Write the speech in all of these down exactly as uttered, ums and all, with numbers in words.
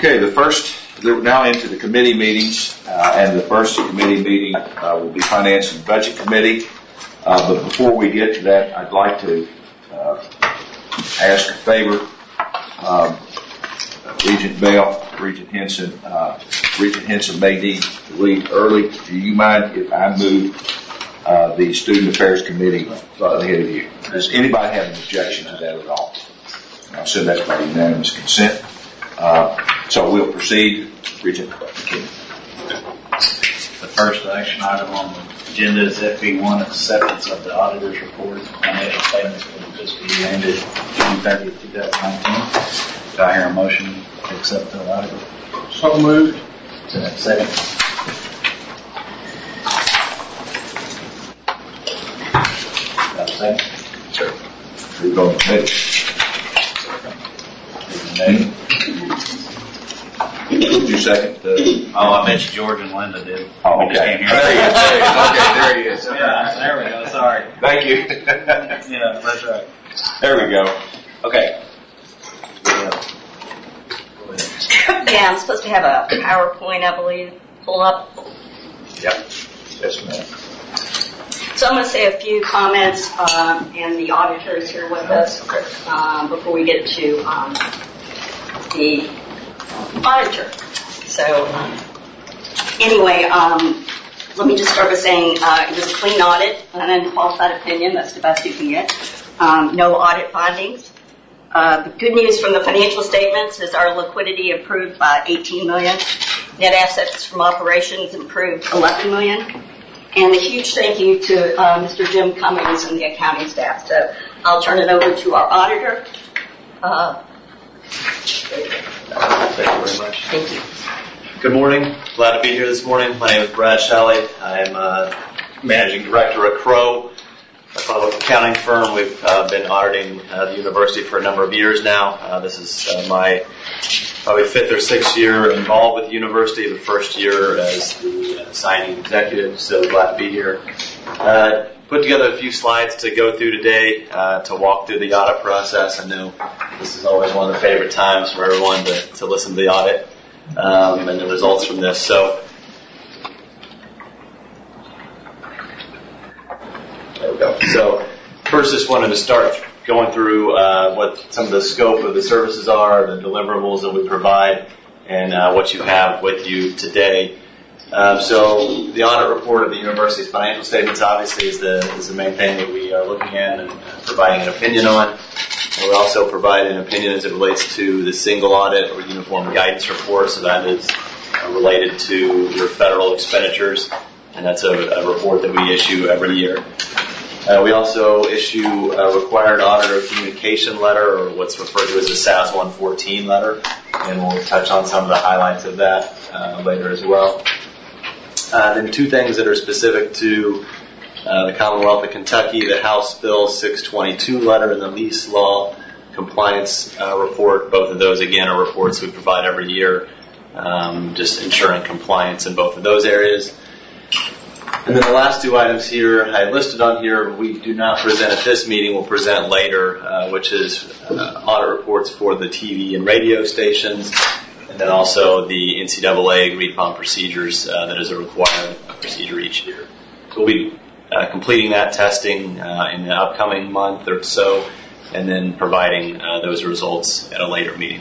Okay, the first, we're now into the committee meetings, uh, and the first committee meeting uh, will be Finance and Budget Committee. Uh, but before we get to that, I'd like to uh, ask a favor. Um, Regent Bell, Regent Henson, uh, Regent Henson may need to leave early. Do you mind if I move uh, the Student Affairs Committee slightly ahead of you? Does anybody have an objection to that at all? I'll send that by unanimous consent. Uh, so we'll proceed. Regent. The first action item on the agenda is F B one, acceptance of the auditor's report, financial statements for the fiscal year ended June thirtieth, twenty nineteen. Do I hear a motion to accept the auditor? So moved. Is that second? Got a second? Sure. We're going to committee. Name? Did you second? Uh, Oh, I bet you George and Linda did. oh, We okay. just can't hear There he is. There he is. Okay, there he is. Yeah, there we go. Sorry. Thank you. Yeah, that's right. There we go. Okay. Yeah, I'm supposed to have a PowerPoint, I believe, pull up. Yep. Yes, ma'am. So I'm going to say a few comments, um, and the auditor is here with us Okay. um, before we get to um, the auditor. So um, anyway, um, let me just start by saying uh, it was a clean audit, an unqualified opinion. That's the best you can get. Um, no audit findings. Uh, the good news from the financial statements is our liquidity improved by eighteen million dollars. Net assets from operations improved eleven million dollars. And a huge thank you to uh, Mister Jim Cummings and the accounting staff. So I'll turn it over to our auditor. Uh, Thank you very much. thank you. Good morning. Glad to be here this morning. My name is Brad Shelley. I'm uh, managing director at Crow, a public accounting firm. We've uh, been auditing uh, the university for a number of years now. Uh, this is uh, my probably fifth or sixth year involved with the university, the first year as the uh, signing executive, so glad to be here. Uh, put together a few slides to go through today uh, to walk through the audit process. I know this is always one of the favorite times for everyone to, to listen to the audit um, and the results from this. So there we go. So first, just wanted to start going through uh, what some of the scope of the services are, the deliverables that we provide, and uh, what you have with you today. Um, so the audit report of the university's financial statements obviously is the is the main thing that we are looking at and providing an opinion on. And we also provide an opinion as it relates to the single audit or uniform guidance report, so that is uh, related to your federal expenditures, and that's a, a report that we issue every year. Uh, we also issue a required auditor communication letter, or what's referred to as a S A S one fourteen letter, and we'll touch on some of the highlights of that uh, later as well. Uh, then two things that are specific to uh, the Commonwealth of Kentucky, the House Bill six twenty-two letter and the lease law compliance uh, report. Both of those, again, are reports we provide every year, um, just ensuring compliance in both of those areas. And then the last two items here I listed on here, we do not present at this meeting, we'll present later, uh, which is uh, audit reports for the T V and radio stations, and then also the N C double A agreed upon procedures uh, that is a required procedure each year. So we'll be uh, completing that testing uh, in the upcoming month or so, and then providing uh, those results at a later meeting.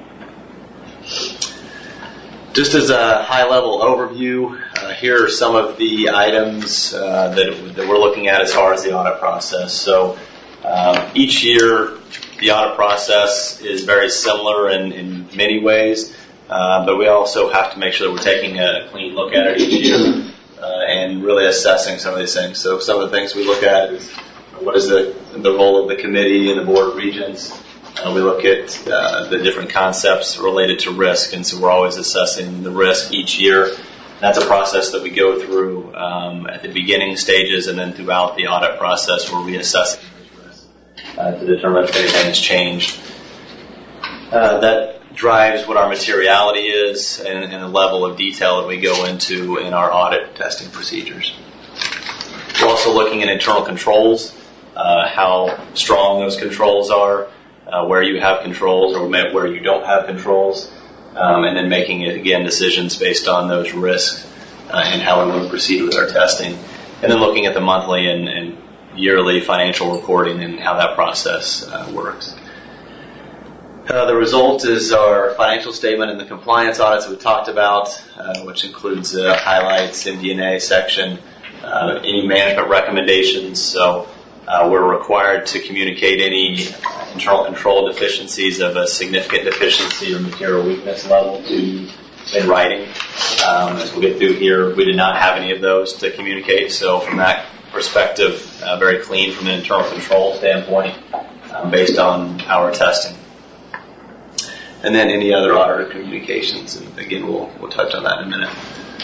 Just as a high-level overview, uh, here are some of the items uh, that, that we're looking at as far as the audit process. So um, each year, the audit process is very similar in, in many ways, uh, but we also have to make sure that we're taking a clean look at it each year uh, and really assessing some of these things. So some of the things we look at is what is the, the role of the committee and the board of regents. Uh, we look at uh, the different concepts related to risk, and so we're always assessing the risk each year. That's a process that we go through um, at the beginning stages and then throughout the audit process where we assess those risks uh, to determine if anything has changed. Uh, that drives what our materiality is and, and the level of detail that we go into in our audit testing procedures. We're also looking at internal controls, uh, how strong those controls are, Uh, where you have controls or where you don't have controls. um, and then making it again decisions based on those risks uh, and how we want to proceed with our testing, and then looking at the monthly and, and yearly financial reporting and how that process uh, works. Uh, the result is our financial statement and the compliance audits that we talked about, uh, which includes uh, highlights, M D and A section, uh, any management recommendations. So uh, we're required to communicate any internal control deficiencies of a significant deficiency or material weakness level to in writing. Um, as we'll get through here, we did not have any of those to communicate. So from that perspective, uh, very clean from an internal control standpoint um, based on our testing. And then any other auditor communications, and again, we'll we'll touch on that in a minute.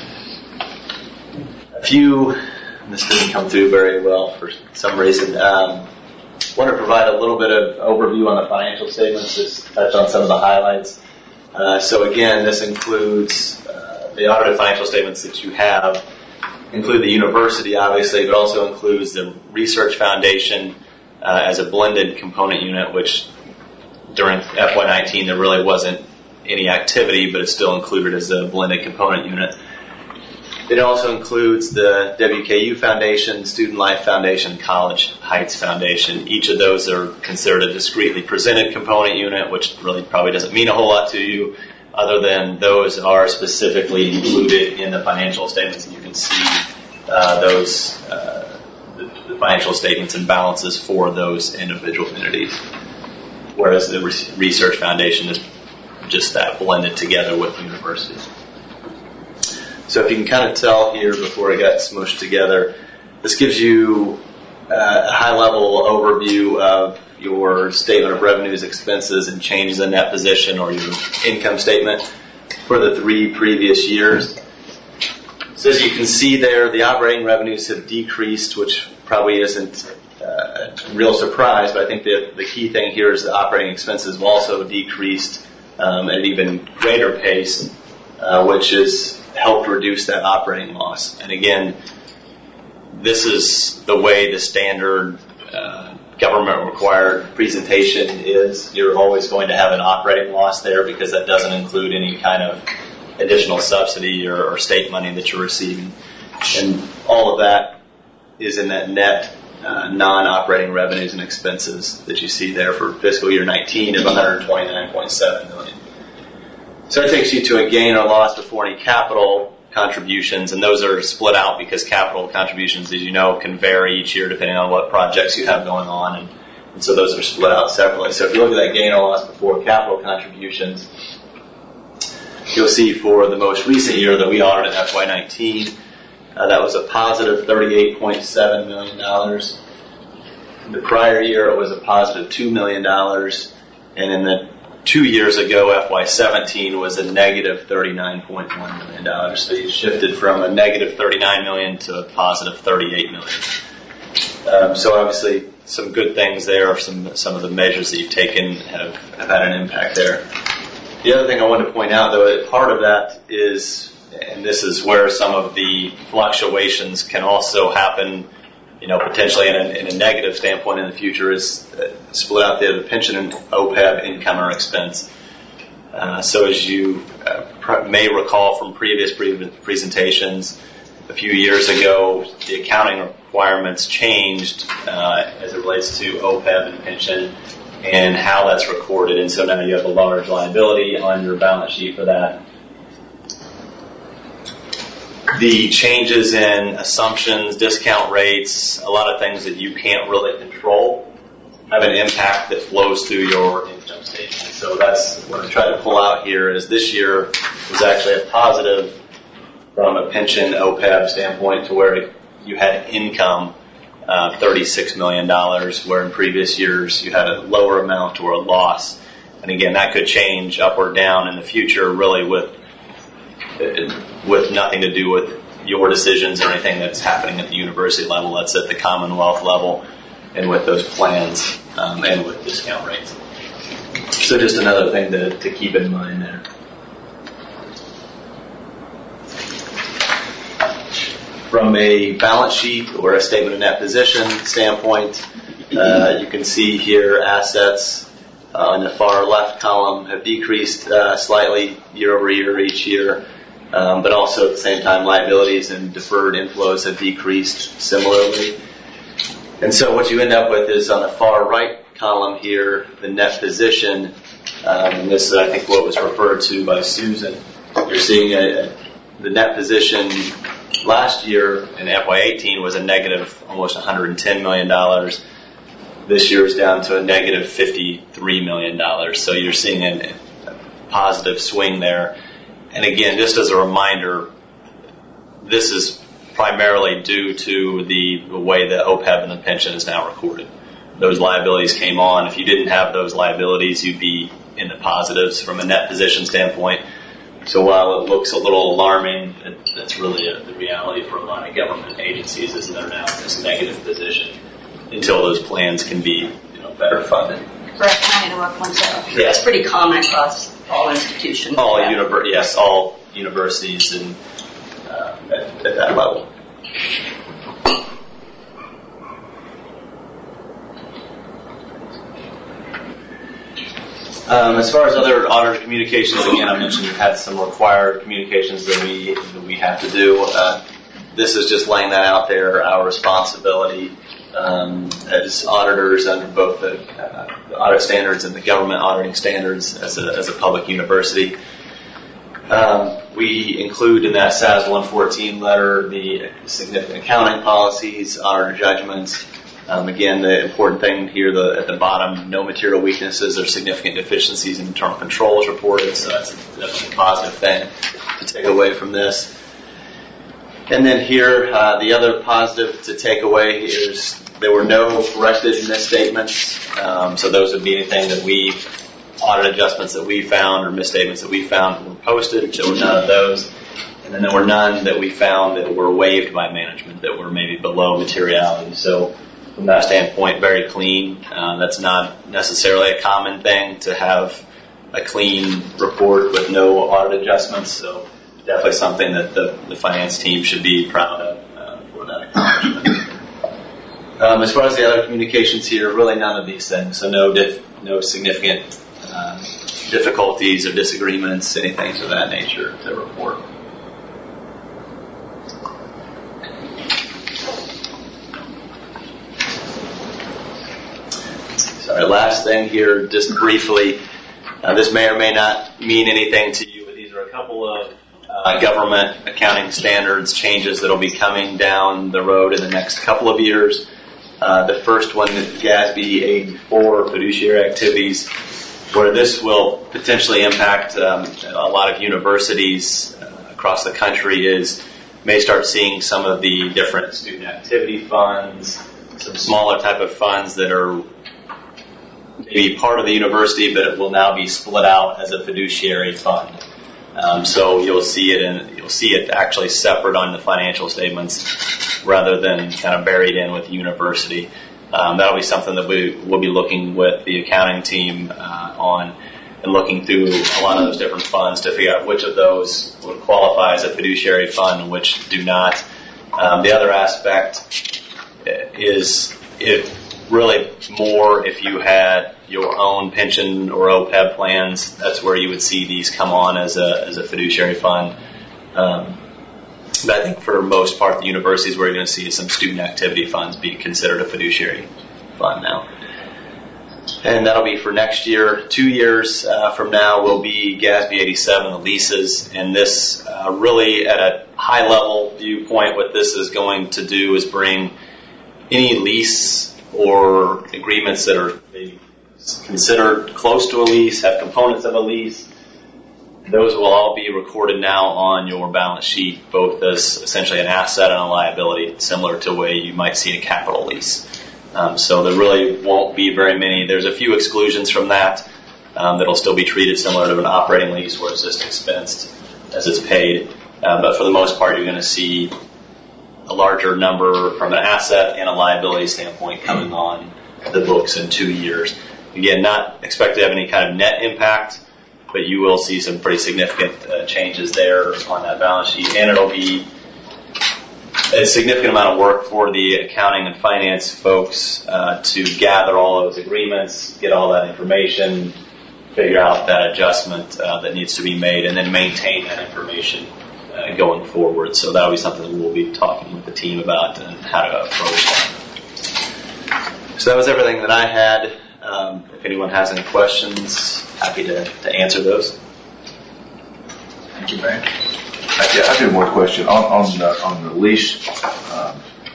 A few, this didn't come through very well for some reason. Um, want to provide a little bit of overview on the financial statements, just touch on some of the highlights. Uh, so again, this includes uh, the audited financial statements that you have, include the university obviously, but also includes the research foundation uh, as a blended component unit, which during F Y nineteen, there really wasn't any activity, but it's still included as a blended component unit. It also includes the W K U Foundation, Student Life Foundation, College Heights Foundation. Each of those are considered a discretely presented component unit, which really probably doesn't mean a whole lot to you, other than those are specifically included in the financial statements, and you can see uh, those uh, the, the financial statements and balances for those individual entities. Whereas the Research Foundation is just that blended together with the university. So if you can kind of tell here before it got smushed together, this gives you a high-level overview of your statement of revenues, expenses, and changes in net position or your income statement for the three previous years. So as you can see there, the operating revenues have decreased, which probably isn't Uh, a real surprise, but I think the, the key thing here is the operating expenses have also decreased um, at an even greater pace, uh, which has helped reduce that operating loss. And again, this is the way the standard uh, government-required presentation is. You're always going to have an operating loss there because that doesn't include any kind of additional subsidy or, or state money that you're receiving. And all of that is in that net Uh, non-operating revenues and expenses that you see there for fiscal year nineteen of one hundred twenty-nine point seven million dollars. So it takes you to a gain or loss before any capital contributions, and those are split out because capital contributions, as you know, can vary each year depending on what projects you have going on, and, and so those are split out separately. So if you look at that gain or loss before capital contributions, you'll see for the most recent year that we audited, F Y nineteen, Uh, that was a positive thirty-eight point seven million dollars. The prior year, it was a positive two million dollars. And in the two years ago, F Y seventeen was a negative thirty-nine point one million dollars. So you shifted from a negative thirty-nine million dollars to a positive thirty-eight million dollars. Um, so obviously, some good things there. Some, some of the measures that you've taken have, have had an impact there. The other thing I wanted to point out, though, that part of that is, and this is where some of the fluctuations can also happen, you know, potentially in a, in a negative standpoint in the future, is uh, split out there, the pension and O P E B income or expense. Uh, so as you uh, pr- may recall from previous pre- presentations, a few years ago, the accounting requirements changed uh, as it relates to O P E B and pension and how that's recorded. And so now you have a large liability on your balance sheet for that. The changes in assumptions, discount rates, a lot of things that you can't really control have an impact that flows through your income statement. So that's what I'm trying to pull out here is this year was actually a positive from a pension O P E B standpoint to where you had income, uh, thirty-six million dollars, where in previous years you had a lower amount or a loss. And again, that could change up or down in the future really with with nothing to do with your decisions or anything that's happening at the university level. That's at the Commonwealth level and with those plans um, and with discount rates. So just another thing to, to keep in mind there. From a balance sheet or a statement of net position standpoint, uh, you can see here assets uh, on the far left column have decreased uh, slightly year over year each year. Um, but also at the same time, liabilities and deferred inflows have decreased similarly. And so what you end up with is on the far right column here, the net position. Um, and this is, I think, what was referred to by Susan. You're seeing a, a, the net position last year in F Y eighteen was a negative almost one hundred ten million dollars. This year is down to a negative fifty-three million dollars. So you're seeing a, a positive swing there. And again, just as a reminder, this is primarily due to the, the way that O P E B and the pension is now recorded. Those liabilities came on. If you didn't have those liabilities, you'd be in the positives from a net position standpoint. So while it looks a little alarming, it, that's really a, the reality for a lot of government agencies is they're now in this negative position until those plans can be, you know, better funded. Correct. Can I interrupt one second? Yeah. It's pretty common across all institutions. All yeah. univer- yes, all universities and uh, at, at that level. Um, as far as other auditor communications, again, I mentioned we've had some required communications that we that we have to do. Uh, this is just laying that out there, our responsibility um, as auditors under both the, uh, the audit standards and the government auditing standards as a, as a public university. Um, we include in that S A S one fourteen letter the significant accounting policies, auditor judgments. Um, again, the important thing here the, at the bottom, no material weaknesses or significant deficiencies in internal controls reported, so that's a, that's a positive thing to take away from this. And then here, uh, the other positive to take away is there were no corrected misstatements. Um, so those would be anything that we, audit adjustments that we found or misstatements that we found were posted. There were none of those. And then there were none that we found that were waived by management that were maybe below materiality. So from that standpoint, very clean. Uh, that's not necessarily a common thing to have a clean report with no audit adjustments. So definitely something that the, the finance team should be proud of uh, for that accomplishment. Um, as far as the other communications here, really none of these things. So no dif- no significant uh, difficulties or disagreements, anything of that nature to report. Sorry, last thing here, just briefly. Uh, this may or may not mean anything to you, but these are a couple of uh, government accounting standards changes that will be coming down the road in the next couple of years. Uh, the first one is G A S B eighty-four, fiduciary activities, where this will potentially impact um, a lot of universities uh, across the country is may start seeing some of the different student activity funds, some smaller type of funds that are maybe part of the university, but it will now be split out as a fiduciary fund. Um, so you'll see it in, you'll see it actually separate on the financial statements rather than kind of buried in with the university. Um, that'll be something that we will be looking with the accounting team uh, on and looking through a lot of those different funds to figure out which of those would qualify as a fiduciary fund and which do not. Um, the other aspect is if really more if you had your own pension or O P E B plans, that's where you would see these come on as a as a fiduciary fund. Um, but I think for most part, the universities where you're going to see some student activity funds be considered a fiduciary fund now. And that'll be for next year. Two years uh, from now will be G A S B eighty-seven, the leases. And this uh, really at a high level viewpoint, what this is going to do is bring any lease or agreements that are considered close to a lease, have components of a lease, those will all be recorded now on your balance sheet, both as essentially an asset and a liability, similar to the way you might see a capital lease. Um, so there really won't be very many. There's a few exclusions from that um, that'll still be treated similar to an operating lease where it's just expensed as it's paid. Uh, but for the most part, you're going to see a larger number from an asset and a liability standpoint coming on the books in two years. Again, not expect to have any kind of net impact, but you will see some pretty significant uh, changes there on that balance sheet, and it'll be a significant amount of work for the accounting and finance folks uh, to gather all those agreements, get all that information, figure out that adjustment uh, that needs to be made, and then maintain that information uh, going forward. So that'll be something that we'll be talking with the team about and how to approach that. So that was everything that I had. Um, if anyone has any questions, happy to, to answer those. Thank you, Barry. I, I do have one question on on the, on the lease um,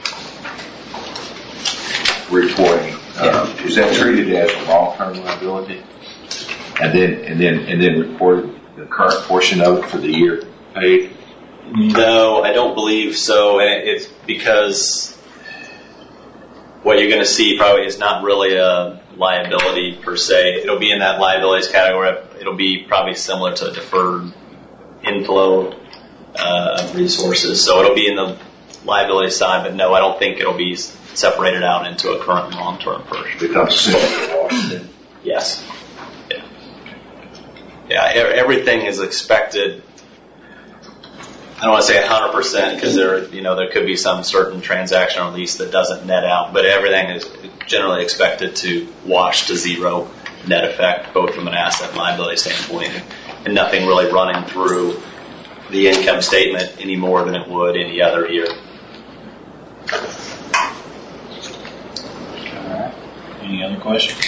reporting. Uh, Yeah. Is that treated as a long-term liability, and then and then and then reported the current portion of it for the year paid? No, I don't believe so, and it's because what you're going to see probably is not really a liability per se. It'll be in that liabilities category. It'll be probably similar to a deferred inflow uh, of resources. So it'll be in the liability side, but no, I don't think it'll be separated out into a current and long-term portion. Becomes simply washed then. Yes. Yeah. Yeah. e- Everything is expected. I don't want to say one hundred percent because there, you know, there could be some certain transaction or lease that doesn't net out, but everything is generally expected to wash to zero net effect, both from an asset and liability standpoint, and nothing really running through the income statement any more than it would any other year. All right. Any other questions?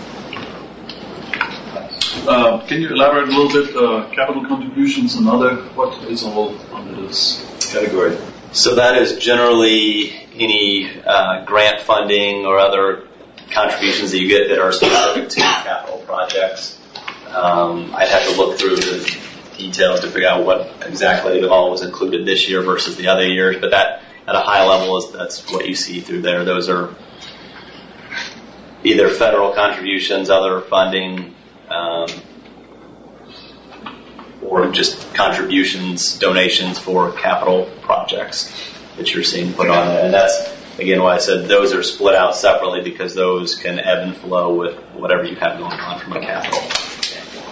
Uh, can you elaborate a little bit, uh, capital contributions and other, what is all under this category? So that is generally any uh, grant funding or other contributions that you get that are specific to capital projects. Um, I'd have to look through the details to figure out what exactly all was included this year versus the other years, but that at a high level is that's what you see through there. Those are either federal contributions, other funding, um, or just contributions, donations for capital projects that you're seeing put on there. And that's, again, why I said those are split out separately because those can ebb and flow with whatever you have going on from a capital standpoint.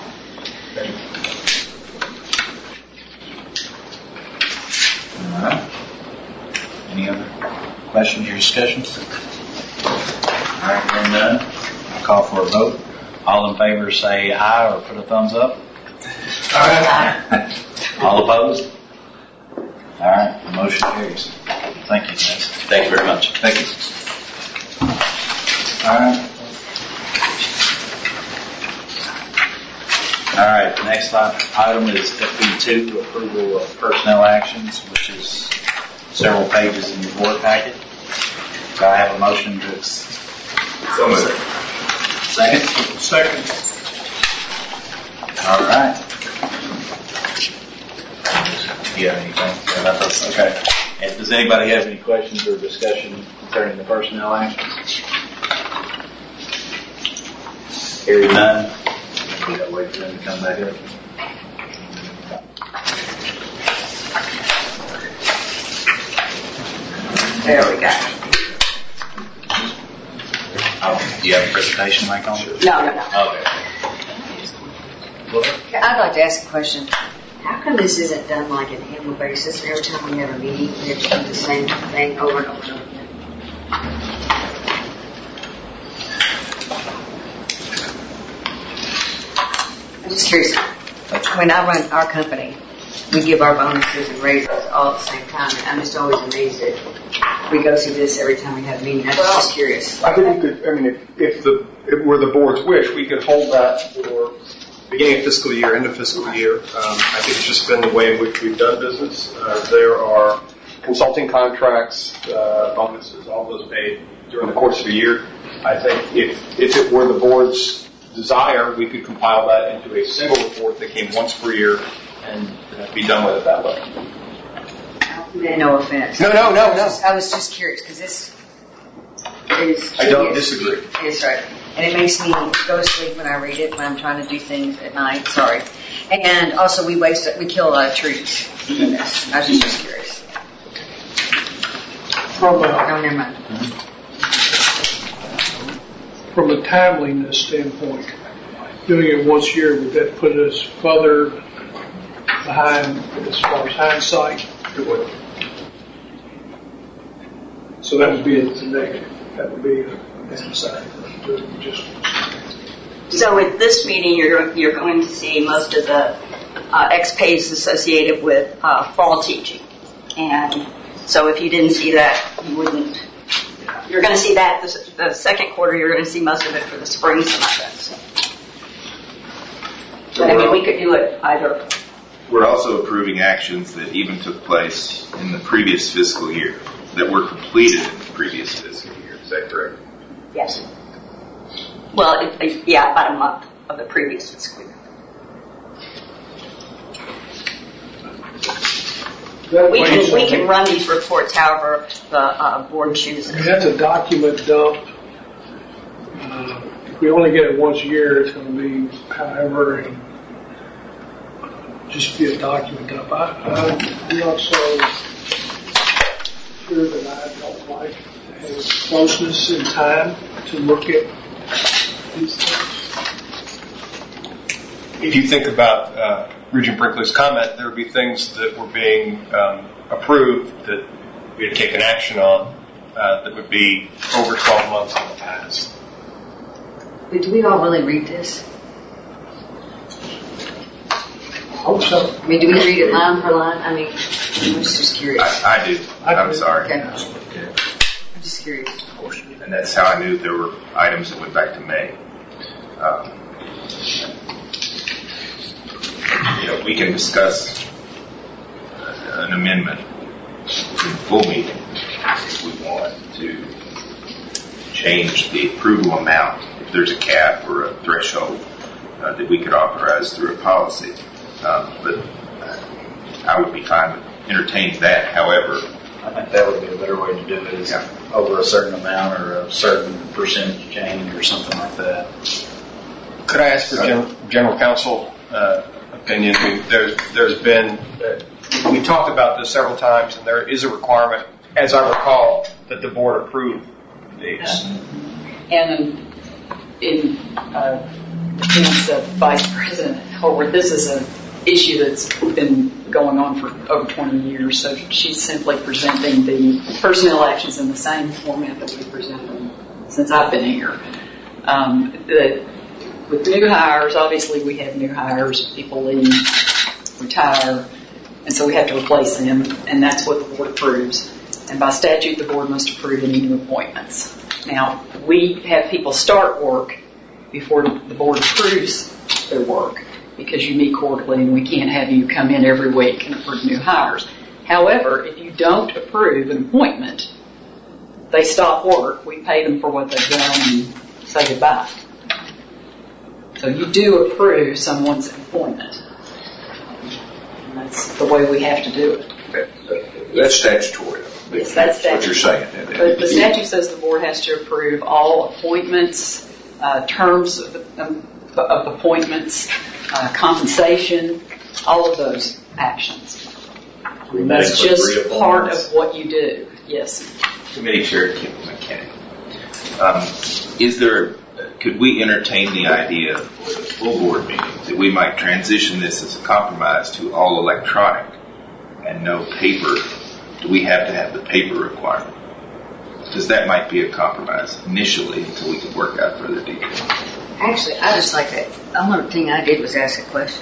All right. Any other questions or discussions? All right, hearing none, I'll call for a vote. All in favor say aye or put a thumbs up. Aye. All opposed? All right, the motion carries. Thank you, guys. Thank you very much. Thank you. All right. All right, the next item is F B two, approval of personnel actions, which is several pages in your board packet. Do I have a motion to accept? So moved. Second? Second. All right. Do you have anything about this? Okay. And does anybody have any questions or discussion concerning the personnel actions? Hearing none. We gotta wait for them to come back up. There we go. Oh, do you have a presentation mic on? No, no, no. Okay. I'd like to ask a question. How come this isn't done like an annual basis? Every time we have a meeting, we have to do the same thing over and over and over again. I'm just curious. When I run our company, we give our bonuses and raises all at the same time. And I'm just always amazed that we go through this every time we have a meeting. I'm Well, just curious. I think we could, I mean, if, if the, if it were the board's wish, we could hold that for beginning of fiscal year, end of fiscal year. Um, I think it's just been the way in which we've done business. Uh, there are consulting contracts, uh, bonuses, all those paid during the course of the year. I think if, if it were the board's desire, we could compile that into a single report that came once per year and uh, be done with it that way. No offense. No, no, no, no. I was just curious because this is. I don't tedious. disagree. It's right. And it makes me go to sleep when I read it, when I'm trying to do things at night. Sorry. And also, we waste, we kill a lot of trees in this. I was just, just curious. From a, Oh, never mind. from a timeliness standpoint, doing it once a year, would that put us further behind as far as hindsight? It would. So that would be a negative. That would be a downside. Just So at this meeting, you're you're going to see most of the uh, X pays associated with uh, fall teaching, and so if you didn't see that, you wouldn't. You're going to see that the, the second quarter. You're going to see most of it for the spring semester. But I mean, we could do it either. We're also approving actions that even took place in the previous fiscal year, that were completed in the previous fiscal year. Is that correct? Yes. Well, it, it, yeah, about a month of the previous fiscal year. We can we can run these reports however the uh, board chooses. I mean, that's a document dump. Uh, if we only get it once a year, it's going to be however, and just be a document dump. I, I'm not so sure that I don't like to have closeness in time to look at these things. If you think about uh, Regent Brinkley's comment, there would be things that were being um, approved that we had taken action on uh, that would be over twelve months in the past. But do we all really read this? I hope so. I mean, do we read it line per line? I mean, I'm just curious. I, I do. I'm sorry. Okay. I'm just curious. And that's how I knew there were items that went back to May. Um, you know, we can discuss an amendment in full meeting if we want to change the approval amount. If there's a cap or a threshold uh, that we could authorize through a policy. Um, but I would be fine with entertaining that. However, I think that would be a better way to do it, is yeah. over a certain amount or a certain percentage change or something like that. Could I ask for gen- general counsel uh, opinion? I mean, there's there's been uh, we talked about this several times, and there is a requirement, as I recall, that the board approve these. And in uh, defense of Vice President Howard, this is an issue that's been going on for over twenty years, so she's simply presenting the personnel actions in the same format that we present them since I've been here. Um, the, with new hires, obviously we have new hires, people leave, retire, and so we have to replace them, and that's what the board approves. And by statute, the board must approve any new appointments. Now, we have people start work before the board approves their work, because you meet quarterly and we can't have you come in every week and approve new hires. However, if you don't approve an appointment, they stop work, we pay them for what they've done and say goodbye. So you do approve someone's appointment. And that's the way we have to do it. That, that's statutory. Yes, that's what you're saying. But the statute says the board has to approve all appointments, uh, terms of, um, of appointments, uh, compensation, all of those actions. And that's just part of what you do. Yes. Committee Chair Kim McKinney, um, is there? Could we entertain the idea for the full board meeting that we might transition this as a compromise to all electronic and no paper? Do we have to have the paper requirement? Because that might be a compromise initially until we can work out further details. Actually, I just like that. The only thing I did was ask a question.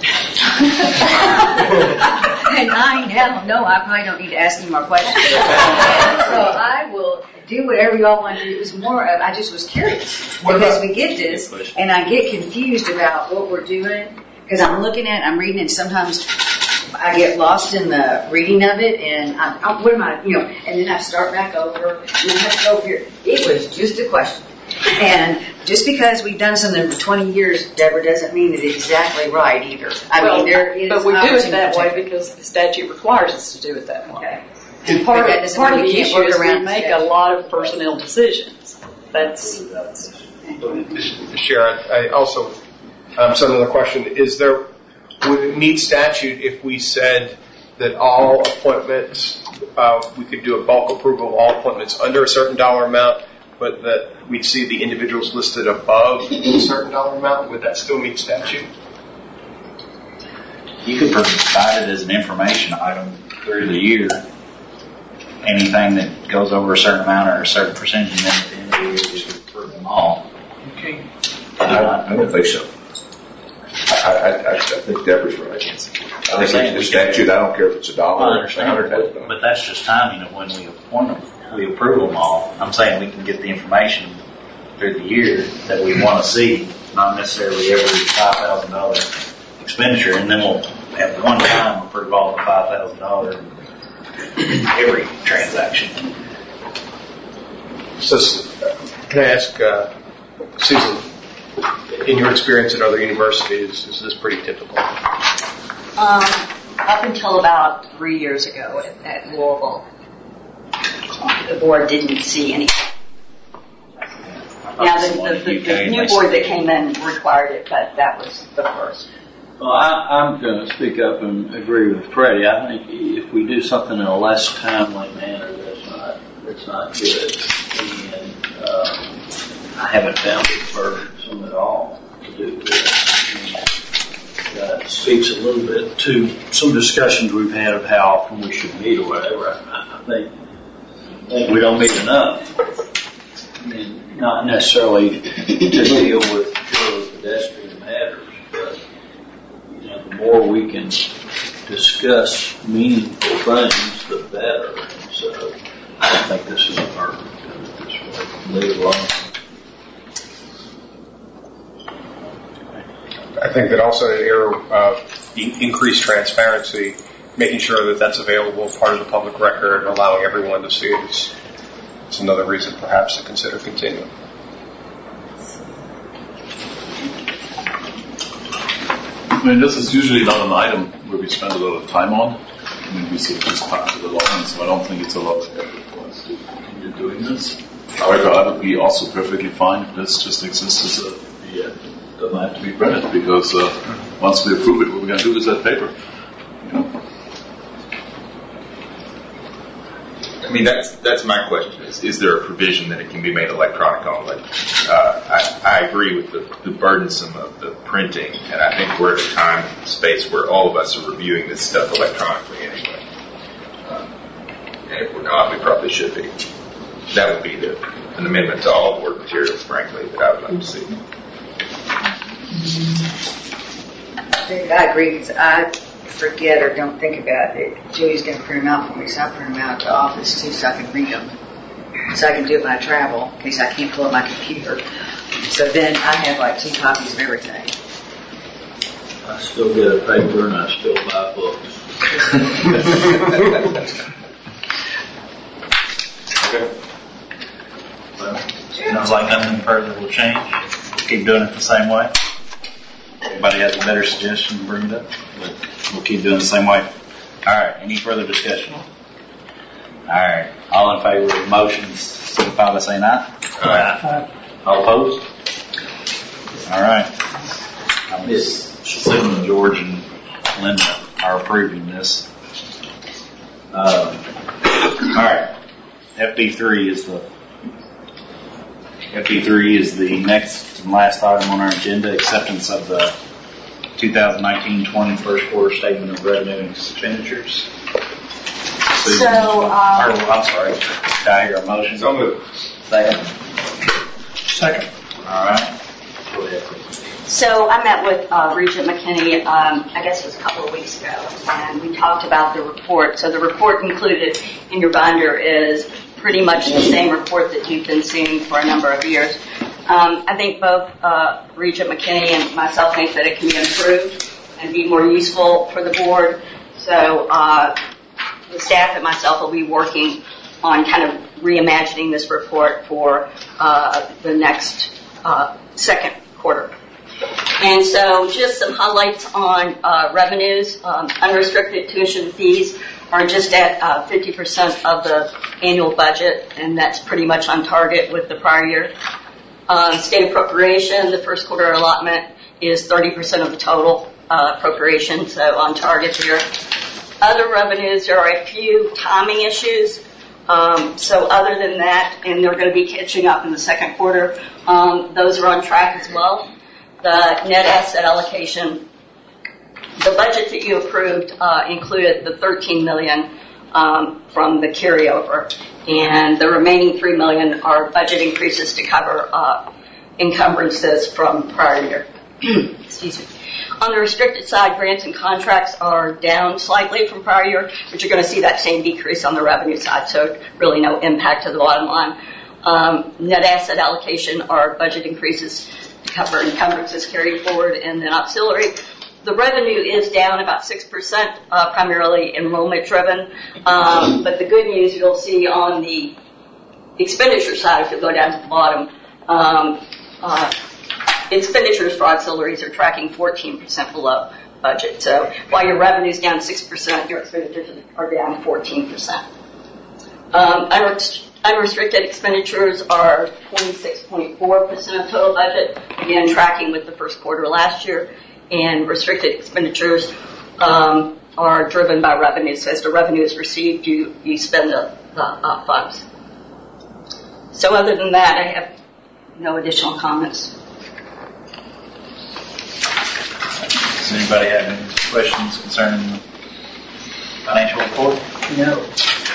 And I now know I probably don't need to ask any more questions. So I will do whatever y'all want to do. It was more of, I just was curious. Because we get this, and I get confused about what we're doing. Because I'm looking at it, I'm reading it, and sometimes I get lost in the reading of it, and I, I, what am I, you know, and then I start back over, and then I have to go over here. It was just a question. And just because we've done something for twenty years, Deborah, doesn't mean that it's exactly right either. I well, mean, there is. But we do it that way because the statute requires us to do it that way. Okay. And part of, part of the can't issue work is around we make statute. a lot of personnel decisions. That's. Sharon, I also, um, so another question, is there, would it meet statute if we said that all appointments, uh, we could do a bulk approval of all appointments under a certain dollar amount, but that we'd see the individuals listed above a certain dollar amount? Would that still meet statute? You could provide it as an information item through the year anything that goes over a certain amount or a certain percentage, and then at the end of the year, we should approve them all. Okay. I, I don't think so. I, I, I, I think Deborah's right. I think it's the statute. I don't care if it's a dollar I or a understand, hundred but, dollars. but that's just timing of when we appoint them. We approve them all. I'm saying we can get the information through the year that we want to see, not necessarily every five thousand dollars expenditure, and then we'll at one time approve all the five thousand dollars every transaction. So, can I ask, uh, Susan, in your experience at other universities, is this pretty typical? Um, up until about three years ago at, at Louisville, the board didn't see anything. Now, the, the, the, the new board that came in required it, but that was the first. Well, I, I'm going to speak up and agree with Freddie. I think if we do something in a less timely manner, that's not that's not good. And um, I haven't found it burdensome at all to do this. And that speaks a little bit to some discussions we've had of how often we should meet or whatever. I, I think, I think we don't meet enough. And not necessarily to deal with purely pedestrian matters, but you know, the more we can discuss meaningful things, the better. And so I think this is perfect. Just move along. I think that also in an era of increased transparency, making sure that that's available, part of the public record, and allowing everyone to see it is, is another reason perhaps to consider continuing. I mean, this is usually not an item where we spend a lot of time on. I mean, we sort of just pass it along, and so I don't think it's a lot of effort for us to continue doing this. However, I would be also perfectly fine if this just exists as a P D F. It doesn't have to be printed, because uh, once we approve it, what we're going to do is that paper. You know? I mean, that's that's my question. Is, is there a provision that it can be made electronic only? Uh, I, I agree with the, the burdensome of the printing, and I think we're at a time and space where all of us are reviewing this stuff electronically anyway. Uh, and if we're not, we probably should be. That would be the, an amendment to all board materials, frankly, that I would like to see. I agree, because I forget or don't think about it. Julie's going to print them out for me, so I print them out to office too, so I can read them. So I can do it when I travel, in case I can't pull up my computer. So then I have like two copies of everything. I still get a paper and I still buy books. Okay. Well, sounds like nothing further will change. We'll keep doing it the same way. Anybody has a better suggestion, bring it up. But we'll keep doing it the same way. All right. Any further discussion? All right. All in favor of the motion, signify by saying aye. Aye. All opposed? All right. I'm just assuming George and Linda are approving this. Um, all right. F B three is the F B three is the next and last item on our agenda, acceptance of the two thousand nineteen twenty first quarter statement of revenue and expenditures. Susan, So, um, or, I'm sorry, did I hear a motion? So moved. Second. Second. All right. Go ahead, please. So I met with uh, Regent McKinney, um, I guess it was a couple of weeks ago, and we talked about the report. So the report included in your binder is pretty much the same report that you've been seeing for a number of years. Um, I think both uh, Regent McKinney and myself think that it can be improved and be more useful for the board. So uh, the staff and myself will be working on kind of reimagining this report for uh, the next uh, second quarter. And so just some highlights on uh, revenues. Um, unrestricted tuition fees are just at uh, fifty percent of the annual budget, and that's pretty much on target with the prior year. Um, state appropriation, the first quarter allotment is thirty percent of the total uh, appropriation, so on target here. Other revenues, there are a few timing issues. Um, so other than that, and they're going to be catching up in the second quarter, um, those are on track as well. The net asset allocation, the budget that you approved uh, included the thirteen million dollars um, from the carryover. And the remaining three million are budget increases to cover uh, encumbrances from prior year. Excuse me. On the restricted side, grants and contracts are down slightly from prior year, but you're going to see that same decrease on the revenue side, so really no impact to the bottom line. Um, net asset allocation are budget increases to cover encumbrances carried forward, and then auxiliary. The revenue is down about six percent, uh, primarily enrollment driven, um, but the good news you'll see on the expenditure side, if you go down to the bottom, um, uh, expenditures for auxiliaries are tracking fourteen percent below budget. So while your revenue is down six percent, your expenditures are down fourteen percent. Um, unrestricted expenditures are twenty-six point four percent of total budget, again tracking with the first quarter last year. And restricted expenditures um, are driven by revenue. So as the revenue is received, you, you spend the, the uh, funds. So other than that, I have no additional comments. Does anybody have any questions concerning the financial report? No.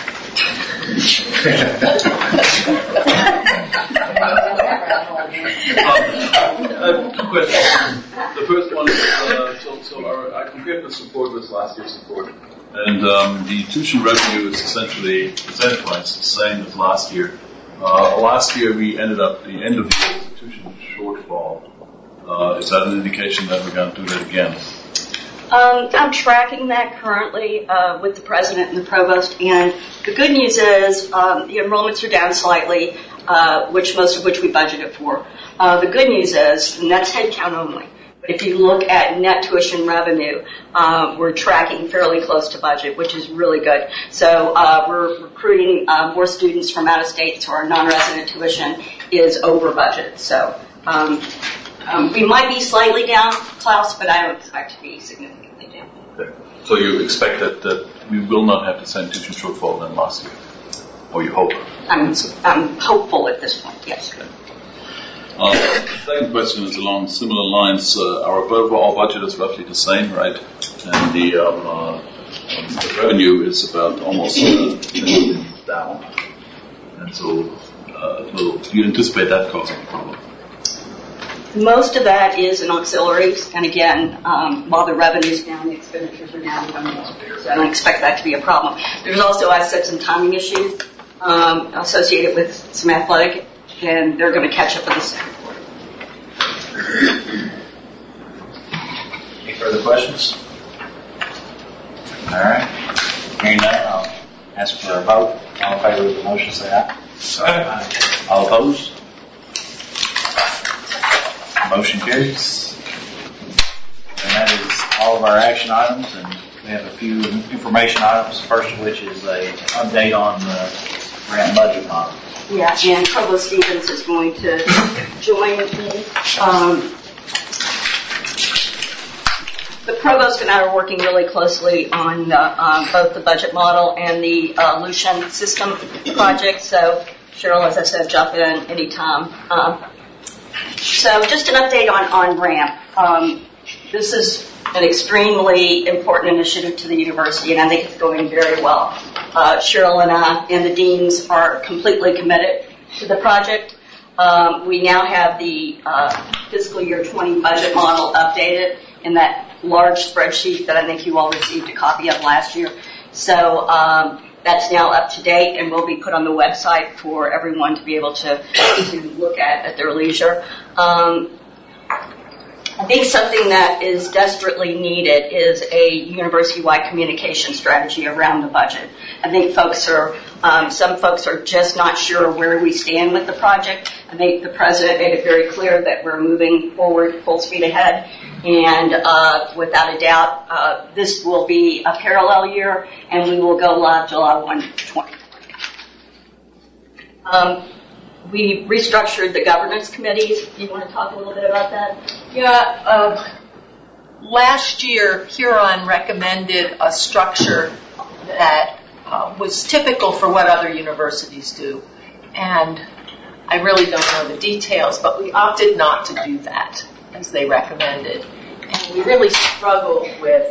uh, two questions. The first one is, uh, so, so our, I compared the support with last year's support, and um, the tuition revenue is essentially percentage-wise the same as last year. Uh, last year we ended up, the end of the year, with a tuition shortfall. Uh, is that an indication that we're going to do that again? Um, I'm tracking that currently uh, with the president and the provost, and the good news is um, the enrollments are down slightly, uh, which most of which we budgeted for. Uh, the good news is, and that's headcount only, but if you look at net tuition revenue, uh, we're tracking fairly close to budget, which is really good. So uh, we're recruiting uh, more students from out of state, so our non-resident tuition is over budget. So um, um, we might be slightly down, Klaus, but I don't expect to be significantly down. Okay. So you expect that, that we will not have the same tuition shortfall than last year? Or you hope? I'm, I'm hopeful at this point, yes. Okay. Uh, the second question is along similar lines. Uh, our overall budget is roughly the same, right? And the, um, uh, the revenue is about almost uh, ten million down. And so, uh, will, do you anticipate that causing a problem? Most of that is in auxiliaries, and again, um, while the revenue's down, the expenditures are down. So I don't expect that to be a problem. There's also, I said, some timing issues um, associated with some athletic, and they're going to catch up in the second quarter. Any further questions? All right. Hearing none, I'll ask for a vote. All in favor of the motion, say aye. Aye. All opposed? Motion carries. And that is all of our action items, and we have a few information items, first of which is a update on the grant budget model. Yeah, and Provost Stevens is going to join me. Um, the Provost and I are working really closely on uh, um, both the budget model and the uh, Lucian system project, so Cheryl, as I said, jump in anytime. Um, So just an update on, on RAMP. Um, this is an extremely important initiative to the university, and I think it's going very well. Uh, Cheryl and I and the deans are completely committed to the project. Um, we now have the uh, fiscal year twenty budget model updated in that large spreadsheet that I think you all received a copy of last year. So um, that's now up to date and will be put on the website for everyone to be able to, to look at at their leisure. Um, I think something that is desperately needed is a university-wide communication strategy around the budget. I think folks are, um, some folks are just not sure where we stand with the project. I think the president made it very clear that we're moving forward full speed ahead. And uh, without a doubt, uh, this will be a parallel year, and we will go live July first, twenty twenty. Um, we restructured the governance committees. Do you want to talk a little bit about that? Yeah. Uh, last year, Huron recommended a structure that uh, was typical for what other universities do. And I really don't know the details, but we opted not to do that as they recommended. And we really struggled with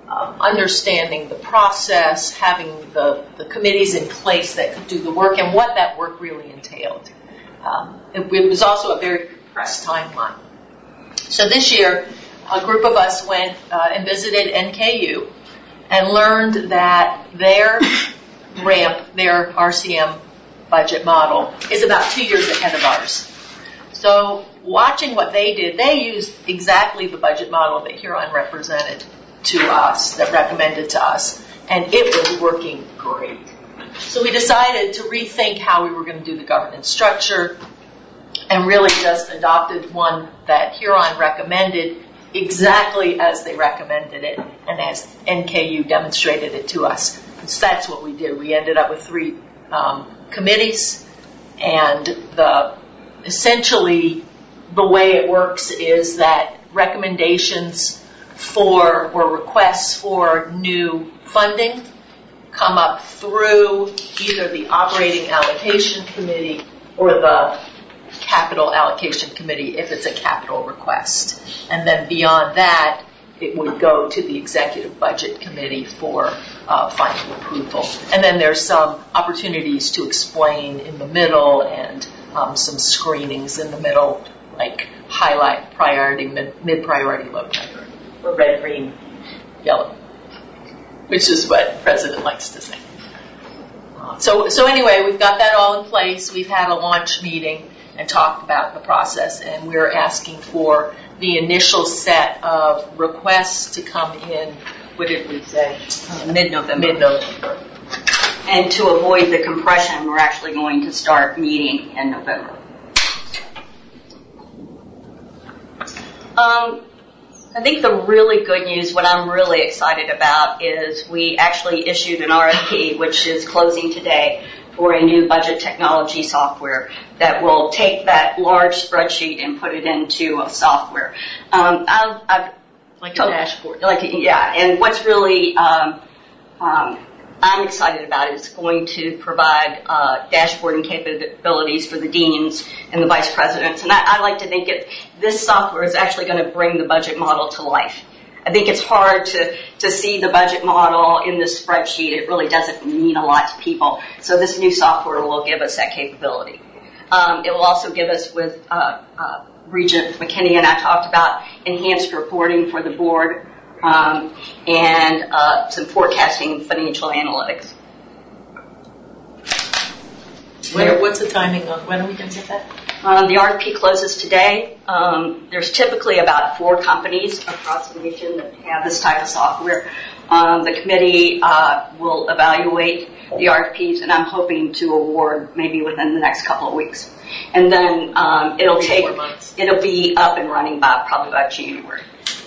um, understanding the process, having the, the committees in place that could do the work, and what that work really entailed. Um, it, it was also a very compressed timeline. So this year, a group of us went uh, and visited N K U and learned that their ramp, their R C M budget model, is about two years ahead of ours. So watching what they did, they used exactly the budget model that Huron represented to us, that recommended to us, and it was working great. So we decided to rethink how we were going to do the governance structure, and really just adopted one that Huron recommended exactly as they recommended it and as N K U demonstrated it to us. So that's what we did. We ended up with three um, committees, and the essentially the way it works is that recommendations for or requests for new funding come up through either the operating allocation committee or the capital allocation committee if it's a capital request. And then beyond that, it would go to the executive budget committee for uh, final approval. And then there's some opportunities to explain in the middle and um, some screenings in the middle, like highlight priority, mid, mid-priority, low priority, or red, green, yellow, which is what the president likes to say. Uh, so, so anyway, we've got that all in place. We've had a launch meeting and talked about the process, and we're asking for the initial set of requests to come in, what did we say? Uh, mid-November. Mid-November. And to avoid the compression, we're actually going to start meeting in November. Um, I think the really good news, what I'm really excited about, is we actually issued an R F P, which is closing today, for a new budget technology software that will take that large spreadsheet and put it into a software. Um, I've, I've like told, a dashboard. Like, yeah, and what's really um, um, I'm excited about it is going to provide uh, dashboarding capabilities for the deans and the vice presidents. And I, I like to think it, this software is actually going to bring the budget model to life. I think it's hard to, to see the budget model in this spreadsheet. It really doesn't mean a lot to people. So this new software will give us that capability. Um, it will also give us, with uh, uh, Regent McKinney and I talked about, enhanced reporting for the board um, and uh, some forecasting and financial analytics. When, what's the timing on when are we going to get that? Um, the R F P closes today. Um, there's typically about four companies across the nation that have this type of software. Um, the committee uh, will evaluate the R F Ps, and I'm hoping to award maybe within the next couple of weeks. And then um, it'll Three, take, four months. it'll be up and running by probably by January.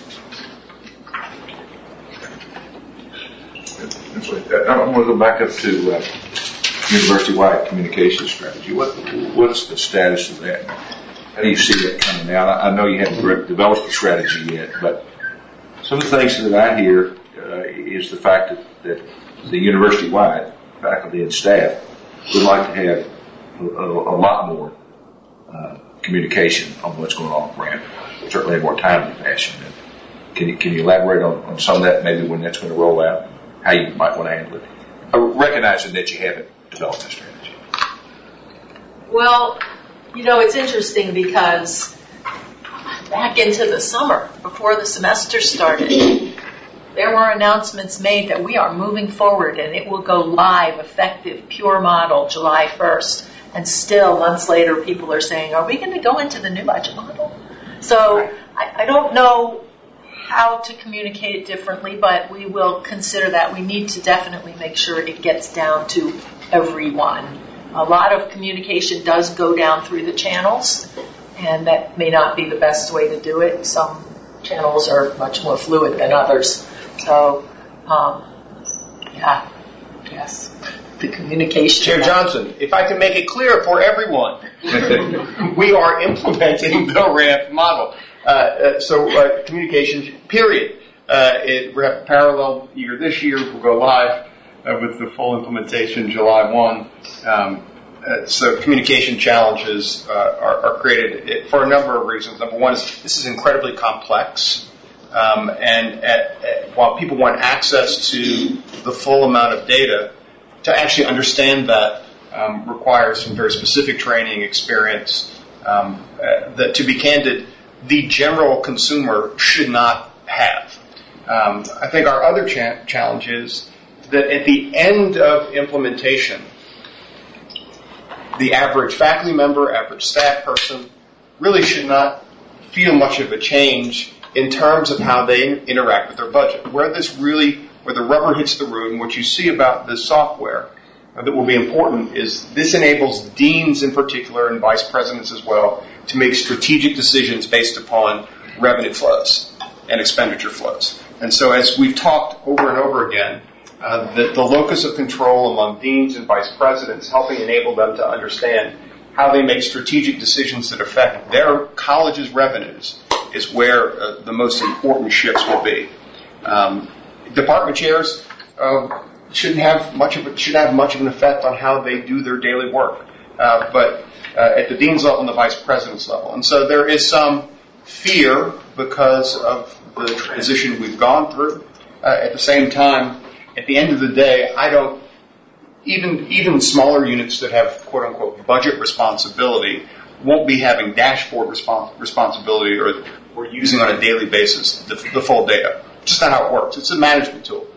I want to go back up to uh, university-wide communication strategy. What what's the status of that? How do you see that coming out? I know you haven't developed the strategy yet, but some of the things that I hear uh, is the fact that, that the university-wide faculty and staff would like to have a, a, a lot more uh, communication on what's going on with RAMP, certainly in a more timely fashion. Can you, can you elaborate on, on some of that, maybe when that's going to roll out, how you might want to handle it, uh, recognizing that you haven't developed a strategy? Well, you know, it's interesting because back into the summer, before the semester started, there were announcements made that we are moving forward and it will go live, effective, pure model, July first. And still, months later, people are saying, are we going to go into the new budget model? So I, I don't know how to communicate it differently, but we will consider that. We need to definitely make sure it gets down to everyone. A lot of communication does go down through the channels, and that may not be the best way to do it. Some channels are much more fluid than others. So, um, yeah, yes, the communication. Chair Johnson, if I can make it clear for everyone, we are implementing the RAMP model. Uh, uh, so uh, communications, period. Uh, it, we have a parallel year this year. We'll go live uh, with the full implementation July first. Um, uh, so communication challenges uh, are, are created for a number of reasons. Number one is this is incredibly complex. Um, and at, at, while people want access to the full amount of data, to actually understand that um, requires some very specific training experience um, uh, that, to be candid, the general consumer should not have. Um, I think our other cha- challenge is that at the end of implementation, the average faculty member, average staff person, really should not feel much of a change in terms of how they interact with their budget. Where this really, where the rubber hits the road, and what you see about this software that will be important is this enables deans in particular and vice presidents as well to make strategic decisions based upon revenue flows and expenditure flows. And so as we've talked over and over again, uh, the, the locus of control among deans and vice presidents, helping enable them to understand how they make strategic decisions that affect their college's revenues is where uh, the most important shifts will be. Um, department chairs uh, shouldn't have much of a, should have much of an effect on how they do their daily work, uh, but uh, at the dean's level and the vice president's level. And so there is some fear because of the transition we've gone through. Uh, at the same time, at the end of the day, I don't, even even smaller units that have quote-unquote budget responsibility won't be having dashboard respons- responsibility or, or using on a daily basis the, the full data. Just not how it works. It's a management tool.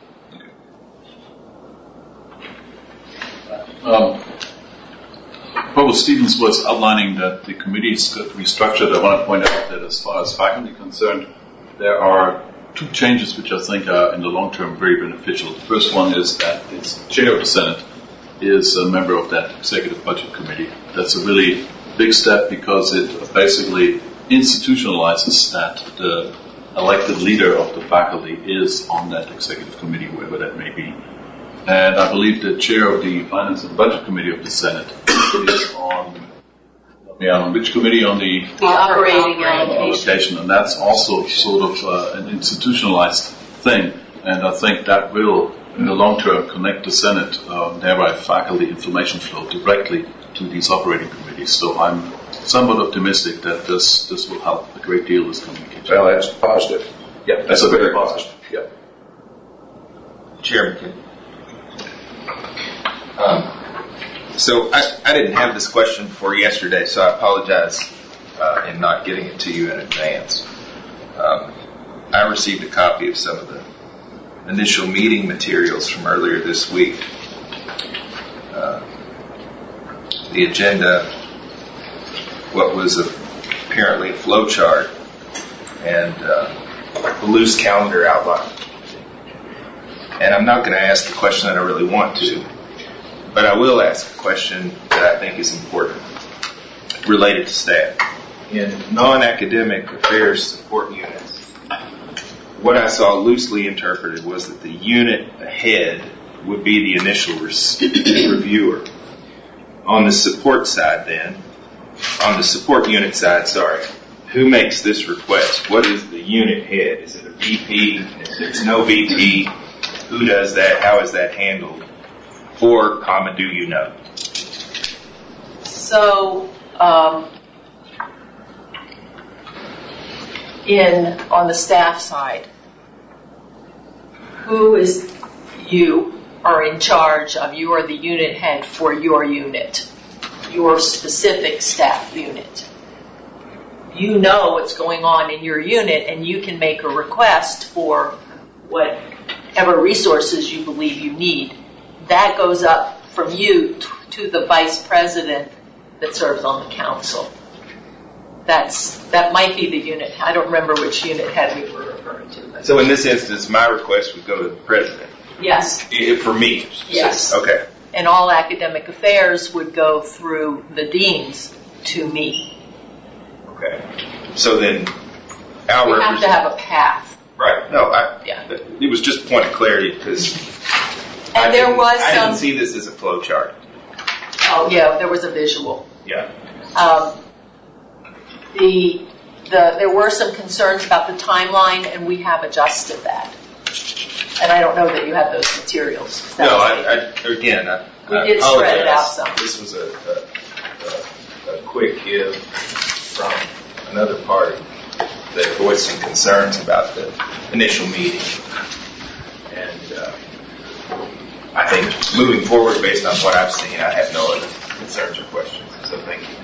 Um, Provost Stevens was outlining that the committees got restructured. I want to point out that as far as faculty concerned, there are two changes which I think are in the long term very beneficial. The first one is that its chair of the Senate is a member of that executive budget committee. That's a really big step because it basically institutionalizes that the elected leader of the faculty is on that executive committee, whoever that may be. And I believe the chair of the Finance and Budget Committee of the Senate is on, yeah, on which committee? On the, the operating allocation. allocation. And that's also sort of uh, an institutionalized thing. And I think that will, in the long term, connect the Senate, uh, thereby faculty information flow directly to these operating committees. So I'm somewhat optimistic that this this will help a great deal with communication. Well, that's positive. Yeah, that's a very positive. Yeah. Chairman. Um, so I, I didn't have this question for yesterday, so I apologize uh, in not getting it to you in advance. Um, I received a copy of some of the initial meeting materials from earlier this week. Uh, the agenda, what was apparently a flow chart, and uh, a loose calendar outline. And I'm not going to ask the question that I really want to, but I will ask a question that I think is important related to staff. In non-academic affairs support units, what I saw loosely interpreted was that the unit head would be the initial reviewer. On the support side then, on the support unit side, sorry, who makes this request? What is the unit head? Is it a V P? If there's no V P, who does that? How is that handled? Or, comma, do you know? So, um, in on the staff side, who is you are in charge of? You are the unit head for your unit, your specific staff unit. You know what's going on in your unit, and you can make a request for whatever resources you believe you need. That goes up from you t- to the vice president that serves on the council. That's that might be the unit. I don't remember which unit head we were referring to. But. So in this instance, my request would go to the president. Yes. If for me. Yes. Okay. And all academic affairs would go through the deans to me. Okay. So then, our we have to have a path. Right. No, I, yeah. It was just a point of clarity because. And I there was I some. I didn't see this as a flow chart. Oh yeah, there was a visual. Yeah. Um, the the there were some concerns about the timeline, and we have adjusted that. And I don't know that you have those materials. No, I, I again, I, we I did apologize. spread it out some. This was a, a, a, a quick give from another party that voiced some concerns about the initial meeting. And uh, I think moving forward, based on what I've seen, I have no other concerns or questions. So thank you.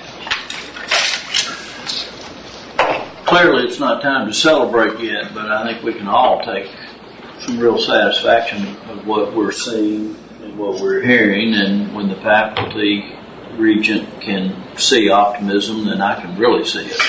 Clearly, it's not time to celebrate yet, but I think we can all take some real satisfaction of what we're seeing and what we're hearing. And when the faculty regent can see optimism, then I can really see it.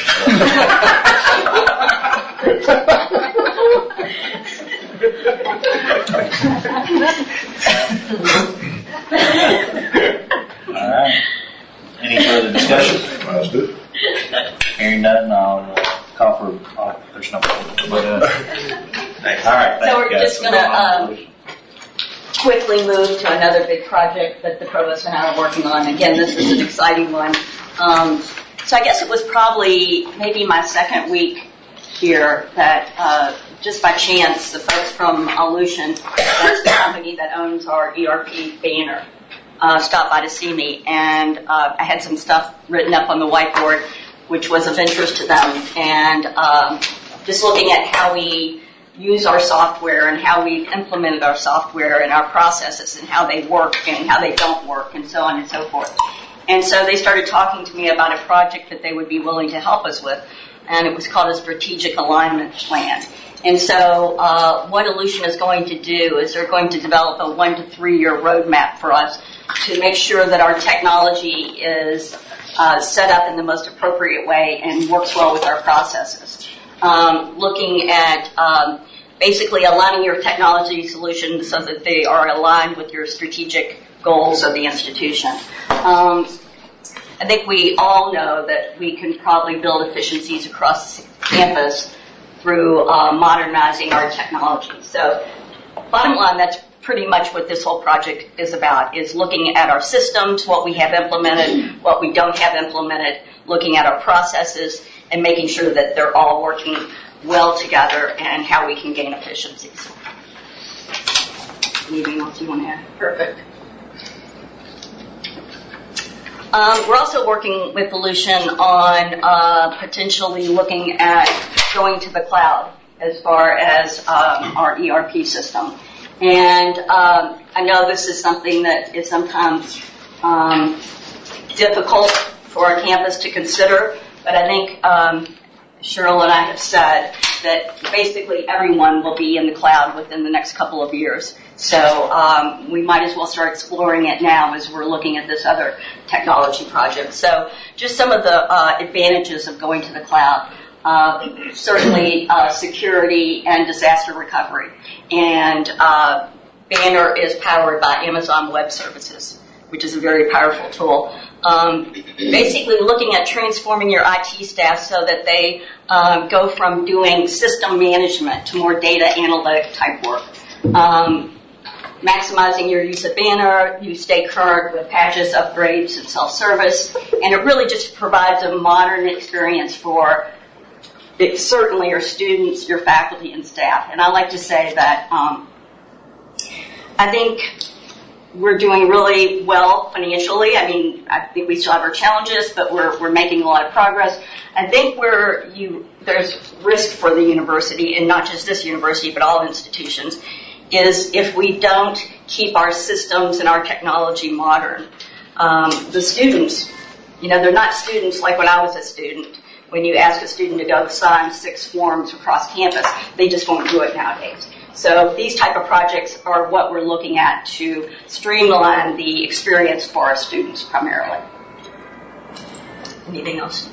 All right. Any further discussion? Hearing none, I'll uh, call for. Oh, there's no. But, uh, all right. So we're you, just going to um, quickly move to another big project that the provost and I are working on. Again, this is an exciting one. Um, so I guess it was probably maybe my second week here that uh, just by chance the folks from Aleutian, that's the company that owns our E R P banner, uh, stopped by to see me. And uh, I had some stuff written up on the whiteboard which was of interest to them. And um, just looking at how we use our software and how we've implemented our software and our processes and how they work and how they don't work and so on and so forth. And so they started talking to me about a project that they would be willing to help us with, and it was called a strategic alignment plan. And so uh, what Aleutian is going to do is they're going to develop a one to three year roadmap for us to make sure that our technology is uh, set up in the most appropriate way and works well with our processes. Um, looking at um, basically aligning your technology solutions so that they are aligned with your strategic goals of the institution. Um, I think we all know that we can probably build efficiencies across campus through uh, modernizing our technology. So bottom line, that's pretty much what this whole project is about, is looking at our systems, what we have implemented, what we don't have implemented, looking at our processes, and making sure that they're all working well together and how we can gain efficiencies. Anything else you want to add? Perfect. Um, we're also working with Aleutian on uh, potentially looking at going to the cloud as far as um, our E R P system. And um, I know this is something that is sometimes um, difficult for our campus to consider, but I think um, Cheryl and I have said that basically everyone will be in the cloud within the next couple of years. So um, we might as well start exploring it now as we're looking at this other technology project. So just some of the uh, advantages of going to the cloud. Uh, certainly uh, security and disaster recovery. And uh, Banner is powered by Amazon Web Services, which is a very powerful tool. Um, basically looking at transforming your I T staff so that they uh, go from doing system management to more data analytic type work. Um, maximizing your use of Banner, you stay current with patches, upgrades, and self-service, and it really just provides a modern experience for it, certainly your students, your faculty, and staff. And I like to say that um, I think we're doing really well financially. I mean, I think we still have our challenges, but we're we're making a lot of progress. I think where you there's risk for the university, and not just this university, but all institutions, is if we don't keep our systems and our technology modern. Um, the students, you know, they're not students like when I was a student. When you ask a student to go sign six forms across campus, they just won't do it nowadays. So these type of projects are what we're looking at to streamline the experience for our students primarily. Anything else?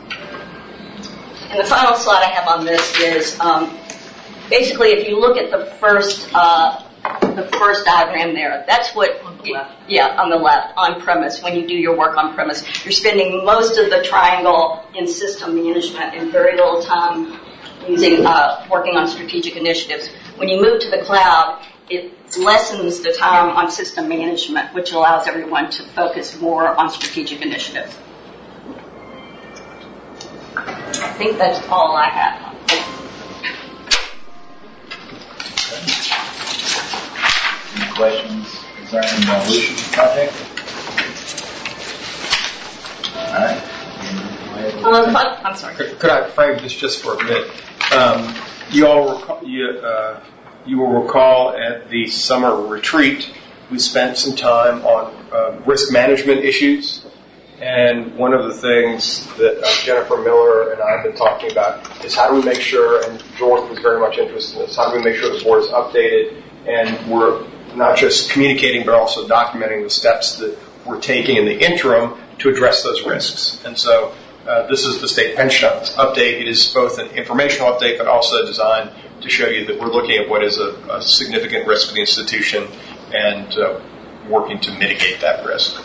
And the final slide I have on this is um, basically if you look at the first uh, the first diagram there, that's what, on the left. yeah, on the left, on premise, when you do your work on premise. You're spending most of the triangle in system management and very little time using, uh, working on strategic initiatives. When you move to the cloud, it lessens the time on system management, which allows everyone to focus more on strategic initiatives. I think that's all I have. Any questions concerning the Aleutian project? All right. Um, I'm sorry. Could, could I frame this just for a minute? Um, you all recall, you, uh, you will recall at the summer retreat, we spent some time on uh, risk management issues. And one of the things that uh, Jennifer Miller and I have been talking about is how do we make sure, and George was very much interested in this, how do we make sure the board is updated and we're not just communicating but also documenting the steps that we're taking in the interim to address those risks. And so uh, this is the state pension update. It is both an informational update but also designed to show you that we're looking at what is a, a significant risk for the institution and uh, working to mitigate that risk.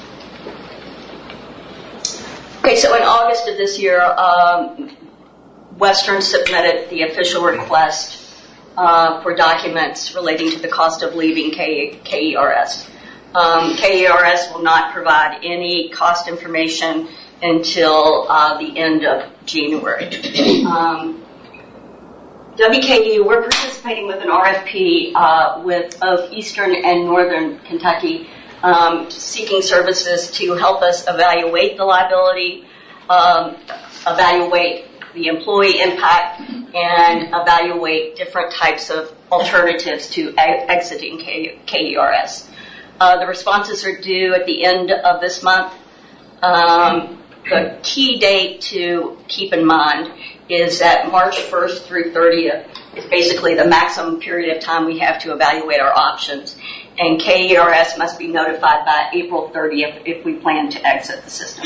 Okay, so in August of this year, um, Western submitted the official request uh, for documents relating to the cost of leaving K- KERS. Um, K E R S will not provide any cost information until uh, the end of January. Um, W K U, we're participating with an R F P uh, with of Eastern and Northern Kentucky, um, seeking services to help us evaluate the liability, um, evaluate the employee impact, and evaluate different types of alternatives to e- exiting K- KERS. Uh, the responses are due at the end of this month. Um, the key date to keep in mind is that March first through thirtieth is basically the maximum period of time we have to evaluate our options. And K E R S must be notified by April thirtieth if we plan to exit the system.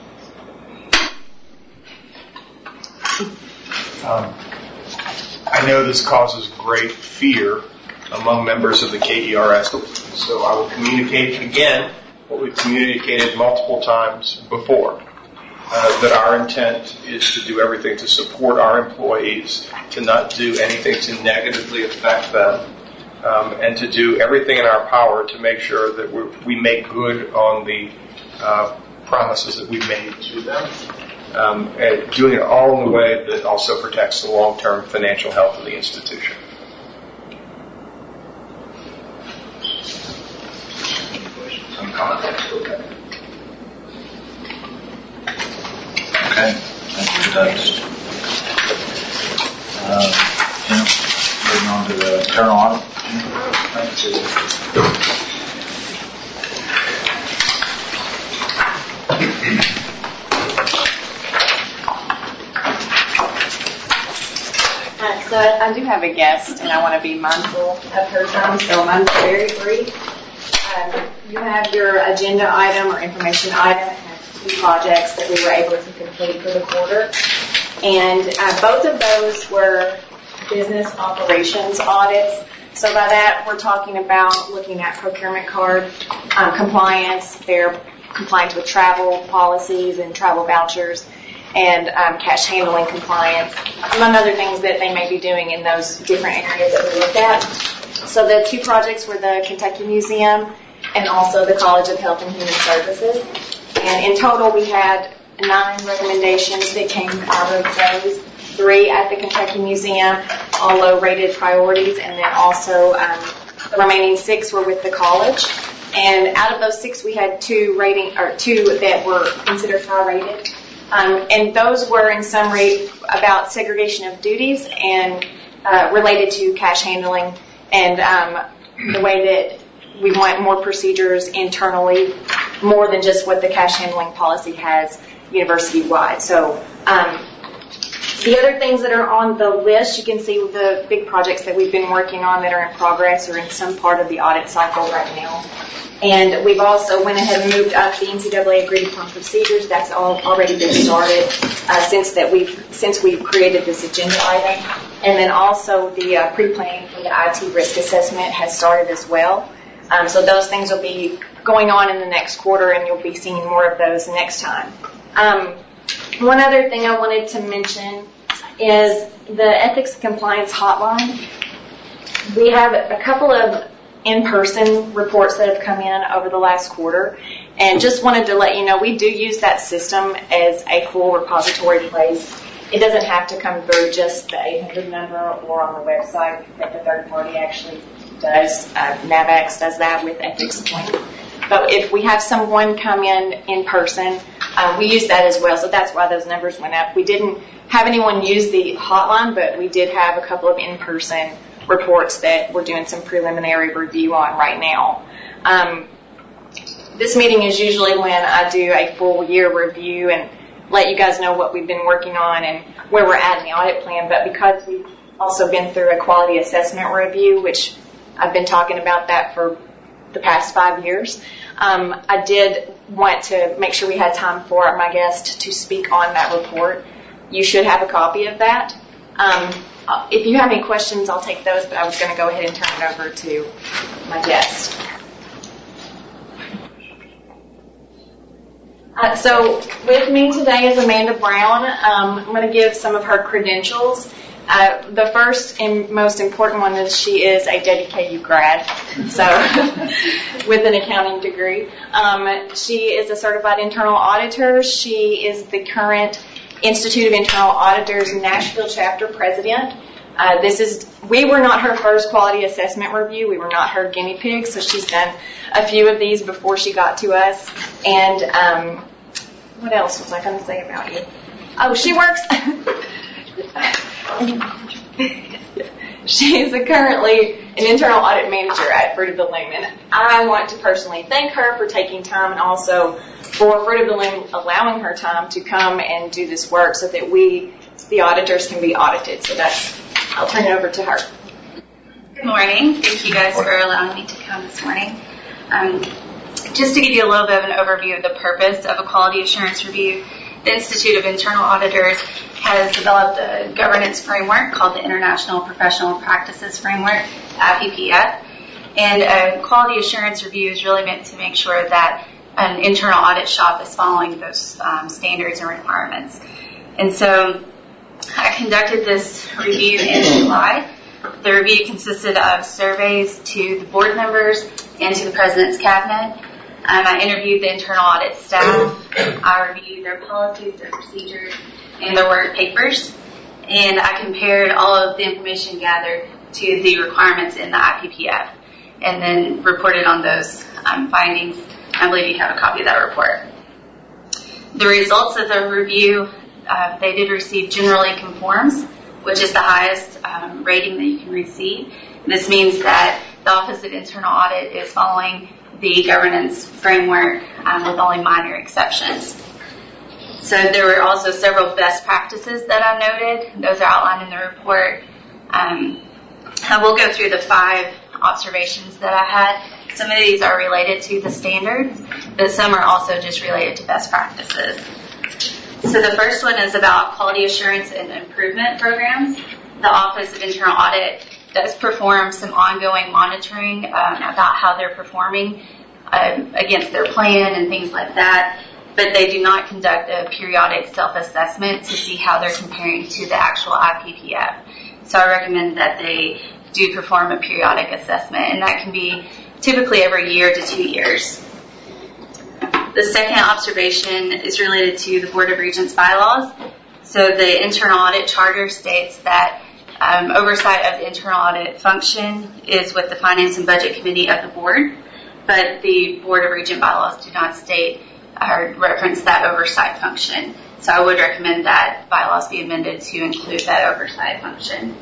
Um, I know this causes great fear among members of the K E R S, so I will communicate again what we've communicated multiple times before, uh, that our intent is to do everything to support our employees, to not do anything to negatively affect them, um, and to do everything in our power to make sure that we're, we make good on the uh, promises that we've made to them. Um, and doing it all in a way that also protects the long-term financial health of the institution. Some comments? Okay. Okay. Thank you, Doug. Uh, Jim, moving on to the internal audit. Thank you. So I, I do have a guest, and I want to be mindful of her time, so mine's very brief. Um, you have your agenda item or information item. It has two projects that we were able to complete for the quarter. And uh, both of those were business operations audits. So by that, we're talking about looking at procurement card um, compliance, their compliance with travel policies and travel vouchers, and um, cash handling compliance, among other things that they may be doing in those different areas that we looked at. So the two projects were the Kentucky Museum and also the College of Health and Human Services. And in total, we had nine recommendations that came out of those. Three at the Kentucky Museum, all low-rated priorities, and then also um, the remaining six were with the college. And out of those six, we had two rating or two that were considered high-rated. Um, and those were in summary about segregation of duties and uh, related to cash handling and um, the way that we want more procedures internally, more than just what the cash handling policy has university-wide. So um, the other things that are on the list, you can see the big projects that we've been working on that are in progress or in some part of the audit cycle right now. And we've also went ahead and moved up the N C double A agreed upon procedures. That's all already been started uh, since that we've since we've created this agenda item. And then also the uh, pre-planning for the I T risk assessment has started as well. Um, so those things will be going on in the next quarter, and you'll be seeing more of those next time. Um, one other thing I wanted to mention is the ethics compliance hotline. We have a couple of in-person reports that have come in over the last quarter, and just wanted to let you know we do use that system as a full repository place. It doesn't have to come through just the eight hundred number or on the website that the third party actually does. Uh, NAVAX does that with Ethics Point. But if we have someone come in in person, uh, we used that as well, so that's why those numbers went up. We didn't have anyone use the hotline, but we did have a couple of in-person reports that we're doing some preliminary review on right now. Um, this meeting is usually when I do a full year review and let you guys know what we've been working on and where we're at in the audit plan, but because we've also been through a quality assessment review, which I've been talking about that for the past five years, um, I did want to make sure we had time for my guest to speak on that report. You should have a copy of that. Um, if you have any questions, I'll take those, but I was going to go ahead and turn it over to my guest. Uh, so with me today is Amanda Brown. Um, I'm going to give some of her credentials. Uh, the first and most important one is she is a W K U grad, so with an accounting degree. Um, she is a certified internal auditor. She is the current Institute of Internal Auditors Nashville chapter president. Uh, this is we were not her first quality assessment review. We were not her guinea pig, so she's done a few of these before she got to us. And um, what else was I going to say about you? Oh, she works. She is a currently an internal audit manager at Fruit of the Loom, and I want to personally thank her for taking time and also for Fruit of the Loom allowing her time to come and do this work so that we, the auditors, can be audited. So that's, I'll turn it over to her. Good morning. Thank you guys for allowing me to come this morning. Um, just to give you a little bit of an overview of the purpose of a quality assurance review, the Institute of Internal Auditors has developed a governance framework called the International Professional Practices Framework, I P P F. And a quality assurance review is really meant to make sure that an internal audit shop is following those um, standards and requirements. And so I conducted this review in July. The review consisted of surveys to the board members and to the President's Cabinet. Um, I interviewed the internal audit staff. I reviewed their policies, their procedures, and their work papers. And I compared all of the information gathered to the requirements in the I P P F and then reported on those um, findings. I believe you have a copy of that report. The results of the review, uh, they did receive generally conforms, which is the highest um, rating that you can receive. This means that the Office of Internal Audit is following the governance framework um, with only minor exceptions. So there were also several best practices that I noted. Those are outlined in the report. Um, I will go through the five observations that I had. Some of these are related to the standards, but some are also just related to best practices. So the first one is about quality assurance and improvement programs. The Office of Internal Audit does perform some ongoing monitoring um, about how they're performing uh, against their plan and things like that, but they do not conduct a periodic self-assessment to see how they're comparing to the actual I P P F. So I recommend that they do perform a periodic assessment, and that can be typically every year to two years. The second observation is related to the Board of Regents bylaws. So the internal audit charter states that um, oversight of the internal audit function is with the Finance and Budget Committee of the board, but the Board of Regent bylaws do not state or reference that oversight function. So I would recommend that bylaws be amended to include that oversight function.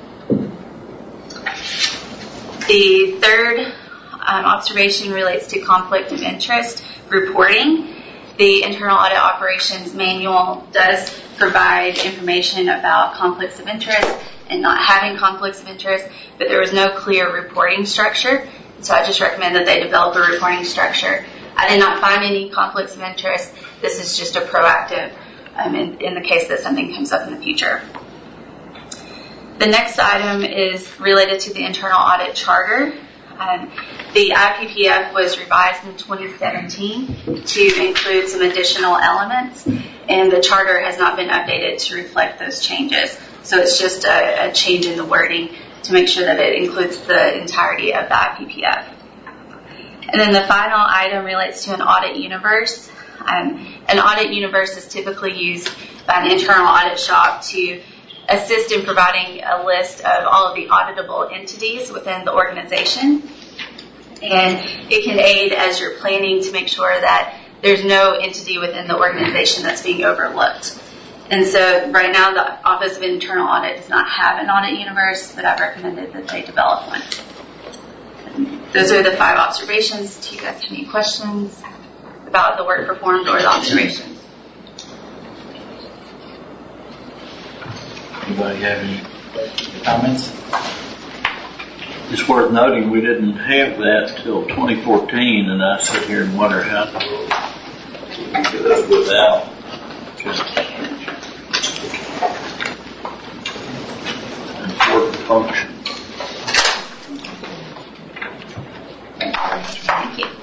The third um, observation relates to conflict of interest reporting. The Internal Audit Operations Manual does provide information about conflicts of interest and not having conflicts of interest, but there was no clear reporting structure. So I just recommend that they develop a reporting structure. I did not find any conflicts of interest. This is just a proactive um, in, in the case that something comes up in the future. The next item is related to the Internal Audit Charter. Um, the I P P F was revised in twenty seventeen to include some additional elements, and the charter has not been updated to reflect those changes. So it's just a, a change in the wording to make sure that it includes the entirety of the I P P F. And then the final item relates to an audit universe. Um, an audit universe is typically used by an internal audit shop to assist in providing a list of all of the auditable entities within the organization. And it can aid as you're planning to make sure that there's no entity within the organization that's being overlooked. And so right now the Office of Internal Audit does not have an audit universe, but I've recommended that they develop one. And those are the five observations. Do you guys have any questions about the work performed or the observations? Anybody have any comments? It's worth noting we didn't have that till twenty fourteen, and I sit here and wonder how we could have without. Important function. Thank you.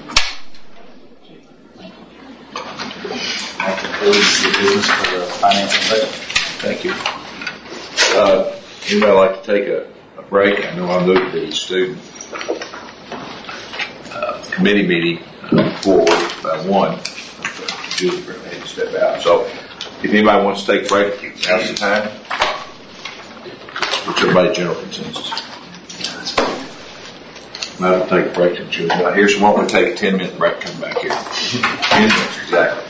That concludes the business for the finance and budget. Thank you. Uh, anybody like to take a, a break? I know I moved the student uh, committee meeting uh, forward by one. Julie had to step out. So if anybody wants to take a break, now's the time. What's everybody's general consensus? Might as well take a break until Julie's not here. So why don't we take a ten minute break, come back here? ten minutes, exactly.